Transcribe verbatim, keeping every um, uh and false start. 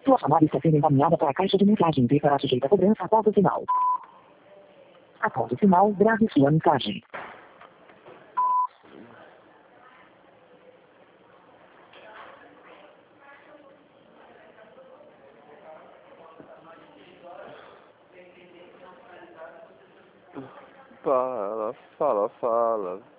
Sua chamada está sendo encaminhada para a caixa de mensagem e será sujeita a cobrança após o sinal. Após o sinal, grave sua mensagem. Fala, fala, fala.